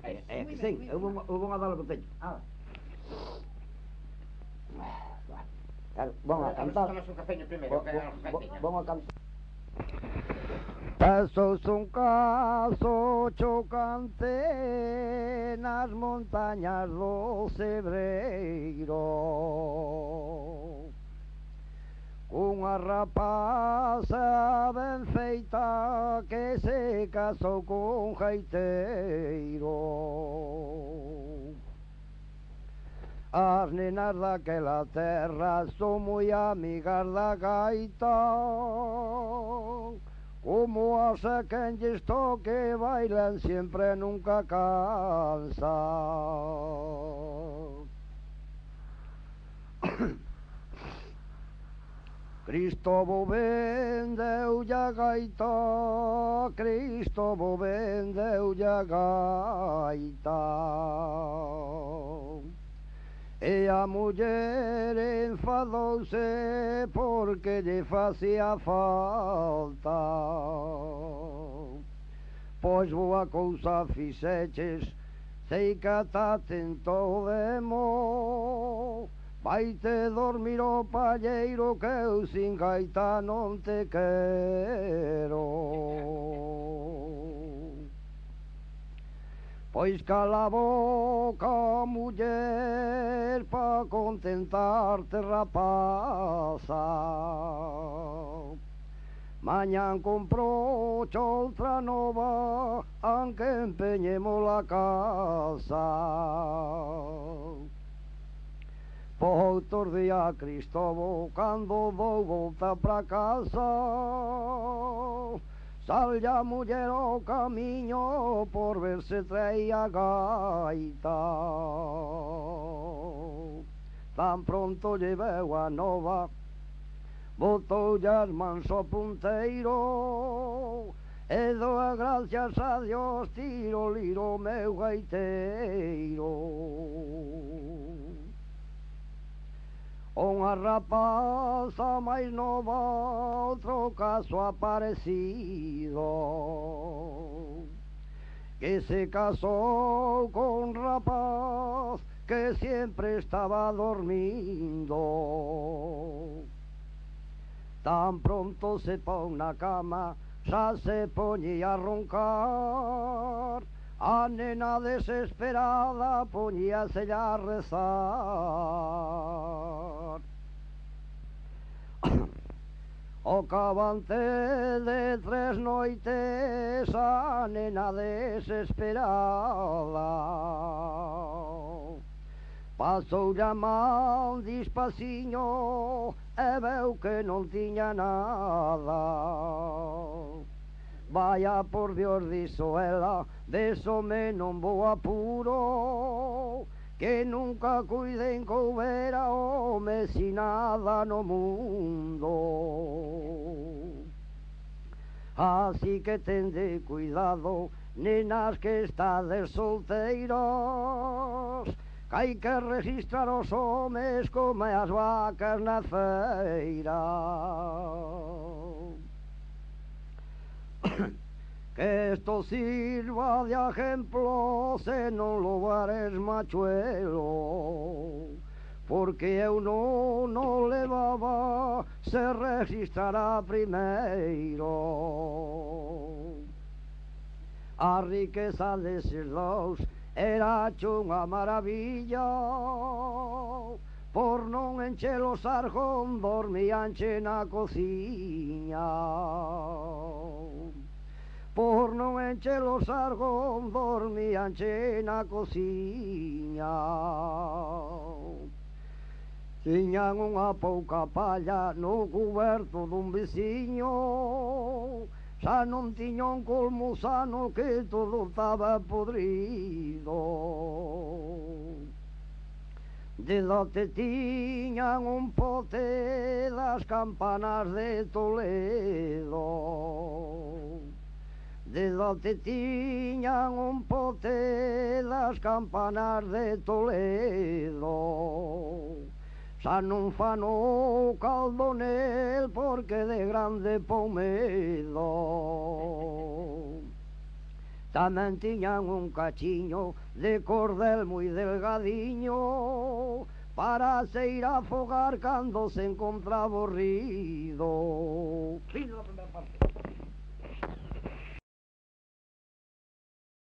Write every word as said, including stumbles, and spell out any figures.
É, é que sim, eu vou, eu vou andar lá no techo. Ah, Vão a cantar. tomas un cafeño primeiro, que é un cafeño. Vão a cantar. Pasou-se um caso chocante nas montanhas do Cebreiro, unha rapaza ben feita que se casou con gaiteiro. As nenas daquela terra son moi amigas da gaita, como as a quen lles toque bailan sempre nunca cansa. Cristovo vendeulle a gaita, Cristovo vendeulle a gaita, e a muller enfadouse porque lle facía falta. Pois boa cousa fixeches, sei que ata tentou de mo, vaite dormir ao palleiro que eu sin gaita non te quero. Pois cala a boca, muller, pa contentarte, rapaza. Mañan comprou outra nova, aunque empeñemos a casa. Outro día Cristovo, cando vou voltar pra casa, salle a muller ao camiño por ver se traía gaita. Tan pronto lle veu a nova, botoulle as mans ao punteiro e doa gracias a Dios, tiro liro meu gaiteiro. Unha rapaza máis nova, outro caso aparecido, que se casou con un rapaz que sempre estaba dormindo. Tan pronto se pon na cama, xa se poñía a roncar, a nena desesperada poñíase a rezar. O cabante de tres noites, a nena desesperada pasoulle a man dispaciño e veu que non tiña nada. Vaya por Dios, dixo ela, desome non vou apuro, que nunca cuiden que houbera home sin nada no mundo. Así que tende cuidado, nenas que estades solteiros, que hai que registrar os homes como as vacas na feira. Que esto sirva de ejemplo se non lugares machuelo, porque eu non o levaba se registrara primeiro. A riqueza deses dous era unha maravilla, por non encher o sargón dormíanche na cociña. Por non encher o sargón dormíanche na cociña. Tiñan unha pouca palla no cuberto dun veciño, xa non tiña un colmo sano que todo estaba podrido. De dote tiñan un pote das campanas de Toledo. De dote tiñan un pote das campanas de Toledo. Xa non fan o caldo nel porque de grande pon medo. tamén tiñan un cachiño de cordel moi delgadiño para se ir a afogar cando se encontraba o rido. Fin da primeira parte.